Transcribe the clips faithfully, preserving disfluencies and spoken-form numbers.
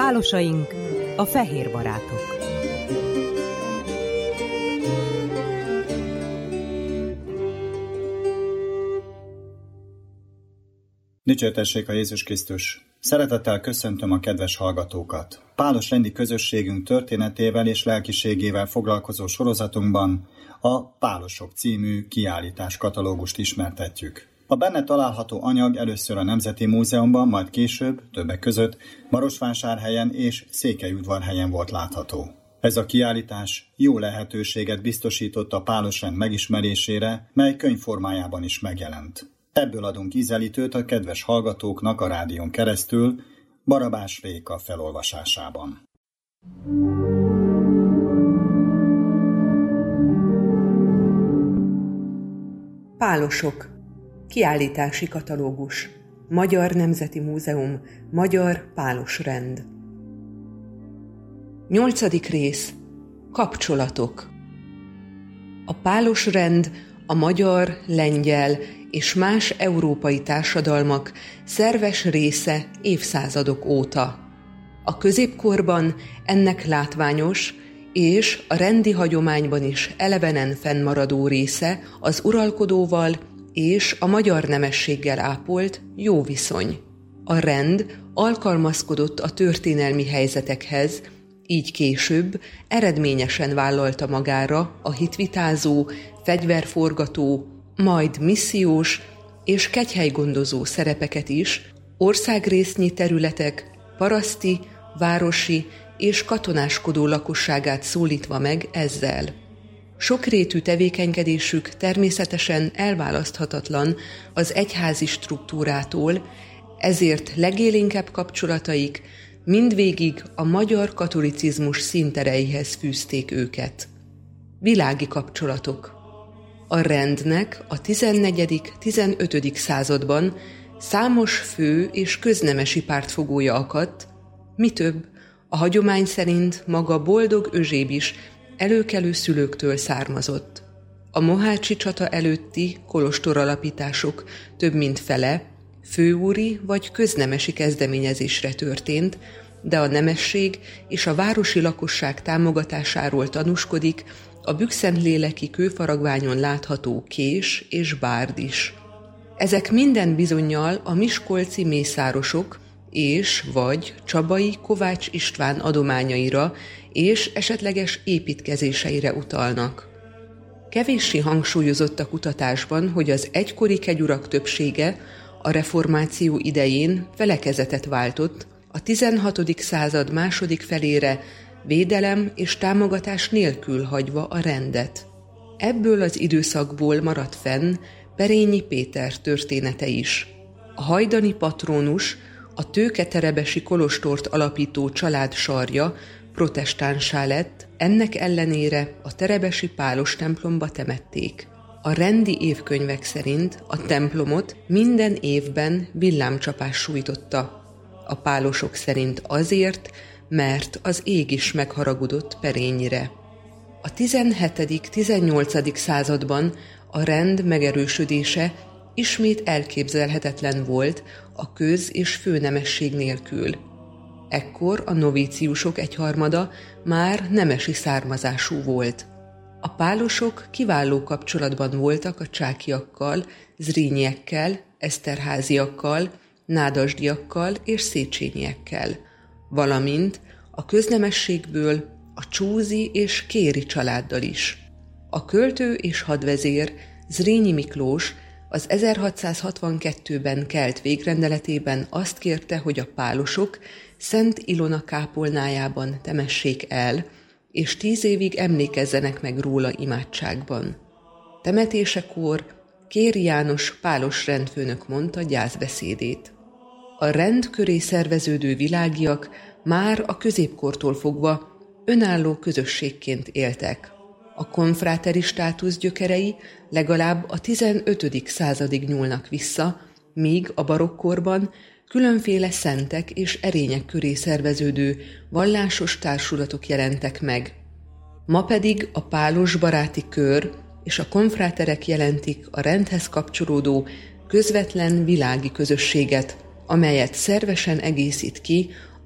Pálosaink, a fehér barátok. Dicsértessék a Jézus Krisztus! Szeretettel köszöntöm a kedves hallgatókat! Pálos rendi közösségünk történetével és lelkiségével foglalkozó sorozatunkban a Pálosok című kiállítás katalógust ismertetjük. A benne található anyag először a Nemzeti Múzeumban, majd később, többek között Marosvásárhelyen és Székelyudvarhelyen volt látható. Ez a kiállítás jó lehetőséget biztosított a pálosrend megismerésére, mely könyvformájában is megjelent. Ebből adunk ízelítőt a kedves hallgatóknak a rádión keresztül, Barabás Réka felolvasásában. Pálosok. Kiállítási katalógus. Magyar Nemzeti Múzeum. Magyar Pálosrend. Nyolcadik rész. Kapcsolatok. A pálosrend a magyar, lengyel és más európai társadalmak szerves része évszázadok óta. A középkorban ennek látványos és a rendi hagyományban is elevenen fennmaradó része az uralkodóval és a magyar nemességgel ápolt jó viszony. A rend alkalmazkodott a történelmi helyzetekhez, így később eredményesen vállalta magára a hitvitázó, fegyverforgató, majd missziós és kegyhelygondozó szerepeket is, országrésznyi területek, paraszti, városi és katonáskodó lakosságát szólítva meg ezzel. Sokrétű tevékenykedésük természetesen elválaszthatatlan az egyházi struktúrától, ezért legélénkebb kapcsolataik mindvégig a magyar katolicizmus színtereihez fűzték őket. Világi kapcsolatok. A rendnek a tizennegyedik-tizenötödik században számos fő és köznemesi pártfogója akadt, mi több, a hagyomány szerint maga Boldog Özséb is előkelő szülőktől származott. A mohácsi csata előtti kolostoralapítások több mint fele főúri vagy köznemesi kezdeményezésre történt, de a nemesség és a városi lakosság támogatásáról tanúskodik a bükszentléleki kőfaragványon látható kés és bárd is. Ezek minden bizonnyal a miskolci mészárosok és vagy Csabai Kovács István adományaira és esetleges építkezéseire utalnak. Kevéssé hangsúlyozott a kutatásban, hogy az egykori kegyurak többsége a reformáció idején felekezetet váltott, a tizenhatodik század második felére védelem és támogatás nélkül hagyva a rendet. Ebből az időszakból maradt fenn Perényi Péter története is. A hajdani patrónus, a tőketerebesi kolostort alapító család sarja protestánsá lett, ennek ellenére a terebesi pálos templomba temették. A rendi évkönyvek szerint a templomot minden évben villámcsapás sújtotta. A pálosok szerint azért, mert az ég is megharagudott Perényire. A tizenhetedik-tizennyolcadik században a rend megerősödése ismét elképzelhetetlen volt a köz- és főnemesség nélkül. Ekkor a novíciusok egyharmada már nemesi származású volt. A pálosok kiváló kapcsolatban voltak a csákiakkal, zrínyiekkel, eszterháziakkal, nádasdiakkal és széchenyiekkel, valamint a köznemességből a Csúzi és Kéri családdal is. A költő és hadvezér Zrínyi Miklós az ezerhatszázhatvankettőben kelt végrendeletében azt kérte, hogy a pálosok Szent Ilona kápolnájában temessék el, és tíz évig emlékezzenek meg róla imádságban. Temetésekor Kéri János pálos rendfőnök mondta gyászbeszédét. A rend köré szerveződő világiak már a középkortól fogva önálló közösségként éltek. A konfráteri státusz gyökerei legalább a tizenötödik századig nyúlnak vissza, míg a barokkorban különféle szentek és erények köré szerveződő vallásos társulatok jelentek meg. Ma pedig a pálos baráti kör és a konfráterek jelentik a rendhez kapcsolódó közvetlen világi közösséget, amelyet szervesen egészít ki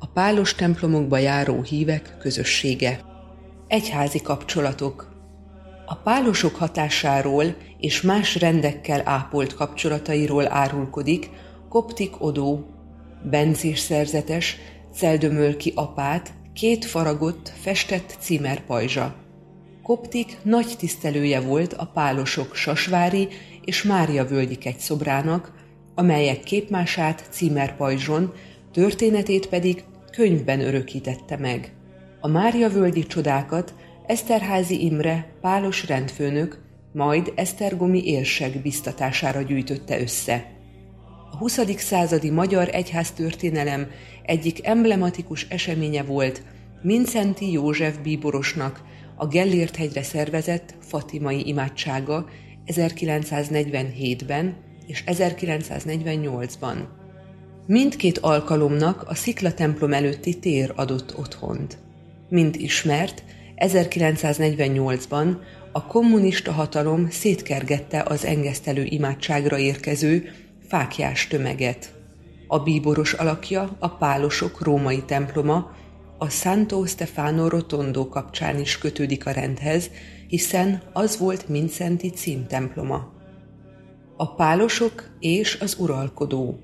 a pálos templomokba járó hívek közössége. Egyházi kapcsolatok. A pálosok hatásáról és más rendekkel ápolt kapcsolatairól árulkodik Koptik Odó, bencés szerzetes, Celdömölki apát, két faragott, festett címerpajzsa. Koptik nagy tisztelője volt a pálosok Sasvári és Máriavölgyi kegyszobrának, amelyek képmását címerpajzson, történetét pedig könyvben örökítette meg. A Máriavölgyi csodákat Eszterházy Imre pálos rendfőnök, majd esztergomi érsek biztatására gyűjtötte össze. A huszadik századi magyar egyháztörténelem egyik emblematikus eseménye volt Mindszenty József bíborosnak a Gellért-hegyre szervezett fatimai imádsága ezerkilencszáznegyvenhétben és ezerkilencszáznegyvennyolcban. Mindkét alkalomnak a Szikla templom előtti tér adott otthont. Mint ismert, ezerkilencszáznegyvennyolcban a kommunista hatalom szétkergette az engesztelő imádságra érkező fáklyás tömeget. A bíboros alakja a pálosok római temploma, a Santo Stefano Rotondo kapcsán is kötődik a rendhez, hiszen az volt Mindszenty címtemploma. A pálosok és az uralkodó.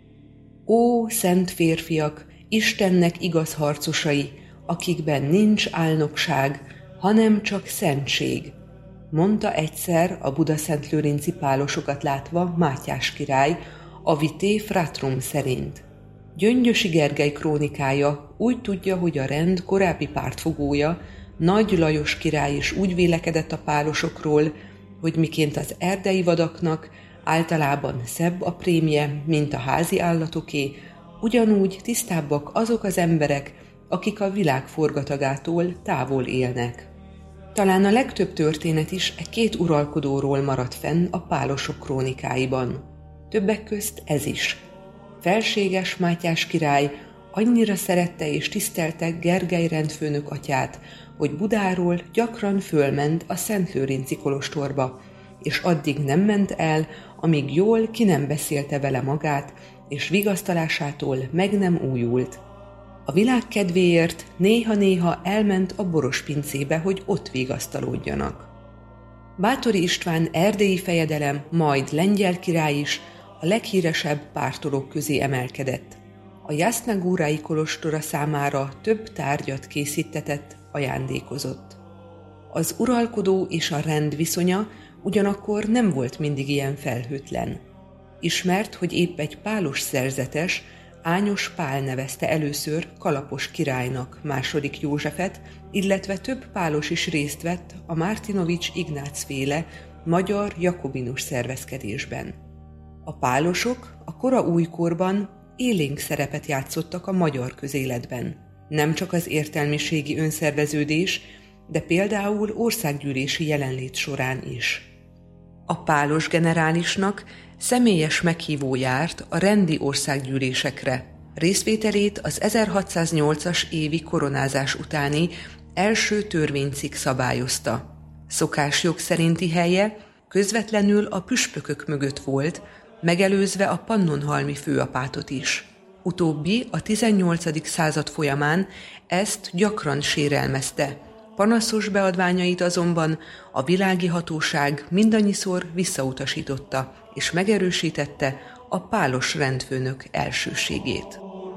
Ó, szent férfiak, Istennek igaz harcosai, akikben nincs álnokság, hanem csak szentség, mondta egyszer a budaszentlőrinci pálosokat látva Mátyás király, a Vitae Fratrum szerint. Gyöngyösi Gergely krónikája úgy tudja, hogy a rend korábbi pártfogója, Nagy Lajos király is úgy vélekedett a pálosokról, hogy miként az erdei vadaknak általában szebb a prémje, mint a házi állatoké, ugyanúgy tisztábbak azok az emberek, akik a világ forgatagától távol élnek. Talán a legtöbb történet is e két uralkodóról maradt fenn a pálosok krónikáiban. Többek közt ez is. Felséges Mátyás király annyira szerette és tisztelte Gergely rendfőnök atyát, hogy Budáról gyakran fölment a Szentlőrinci kolostorba, és addig nem ment el, amíg jól ki nem beszélte vele magát, és vigasztalásától meg nem újult. A világ kedvéért néha-néha elment a borospincébe, hogy ott vigasztalódjanak. Báthori István erdélyi fejedelem, majd lengyel király is a leghíresebb pártolók közé emelkedett. A Jasznagúrai kolostora számára több tárgyat készítetett, ajándékozott. Az uralkodó és a rend viszonya ugyanakkor nem volt mindig ilyen felhőtlen. Ismert, hogy épp egy pálos szerzetes, Ányos Pál nevezte először Kalapos királynak második Józsefet, illetve több pálos is részt vett a Mártinovics Ignác féle magyar jakobinus szervezkedésben. A pálosok a kora újkorban élénk szerepet játszottak a magyar közéletben. Nem csak az értelmiségi önszerveződés, de például országgyűlési jelenlét során is. A pálos generálisnak személyes meghívó járt a rendi országgyűlésekre. Részvételét az ezerhatszáznyolcas évi koronázás utáni első törvénycikk szabályozta. Szokásjog szerinti helye közvetlenül a püspökök mögött volt, megelőzve a pannonhalmi főapátot is. Utóbbi a tizennyolcadik század folyamán ezt gyakran sérelmezte. Panaszos beadványait azonban a világi hatóság mindannyiszor visszautasította, és megerősítette a pálos rendfőnök elsőségét.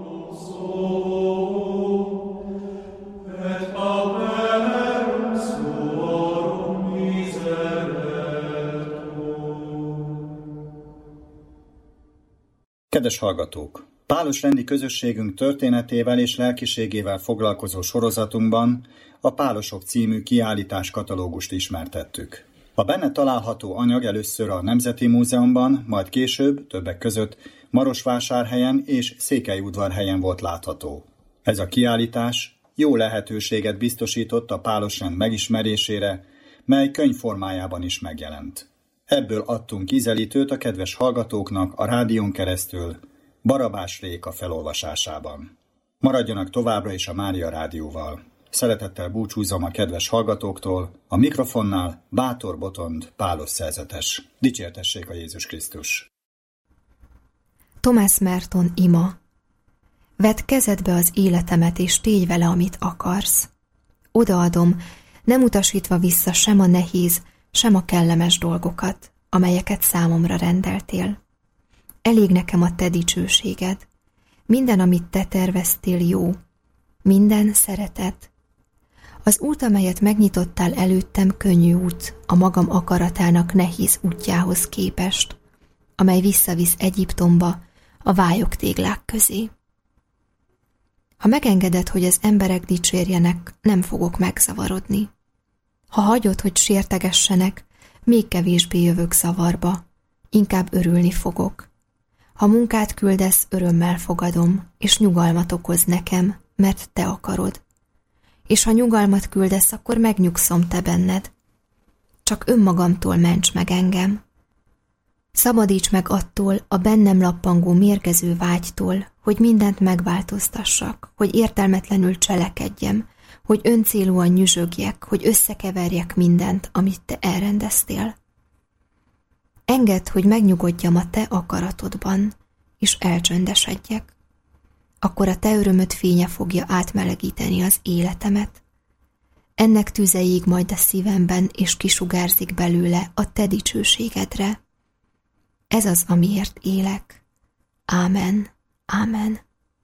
Kedves hallgatók! Pálos rendi közösségünk történetével és lelkiségével foglalkozó sorozatunkban a Pálosok című kiállítás katalógust ismertettük. A benne található anyag először a Nemzeti Múzeumban, majd később, többek között Marosvásárhelyen és Székelyudvarhelyen volt látható. Ez a kiállítás jó lehetőséget biztosított a pálos rend megismerésére, mely könyv formájában is megjelent. Ebből adtunk ízelítőt a kedves hallgatóknak a rádión keresztül, Barabás Réka felolvasásában. Maradjanak továbbra is a Mária Rádióval. Szeretettel búcsúzom a kedves hallgatóktól, a mikrofonnál Bátor Botond pálos szerzetes. Dicsértessék a Jézus Krisztus! Thomas Merton ima. Vedd kezedbe az életemet, és tégy vele, amit akarsz. Odaadom, nem utasítva vissza sem a nehéz, sem a kellemes dolgokat, amelyeket számomra rendeltél. Elég nekem a te dicsőséged. Minden, amit te terveztél, jó. Minden szeretet. Az út, amelyet megnyitottál előttem, könnyű út, a magam akaratának nehéz útjához képest, amely visszavisz Egyiptomba, a vályogtéglák közé. Ha megengeded, hogy az emberek dicsérjenek, nem fogok megzavarodni. Ha hagyod, hogy sértegessenek, még kevésbé jövök zavarba, inkább örülni fogok. Ha munkát küldesz, örömmel fogadom, és nyugalmat okoz nekem, mert te akarod. És ha nyugalmat küldesz, akkor megnyugszom te benned. Csak önmagamtól ments meg engem. Szabadíts meg attól a bennem lappangó mérgező vágytól, hogy mindent megváltoztassak, hogy értelmetlenül cselekedjem, hogy öncélúan nyüzsögjek, hogy összekeverjek mindent, amit te elrendeztél. Engedd, hogy megnyugodjam a te akaratodban, és elcsöndesedjek. Akkor a te örömöd fénye fogja átmelegíteni az életemet. Ennek tüzeig majd a szívemben, és kisugárzik belőle a te dicsőségedre. Ez az, amiért élek. Ámen. Ámen.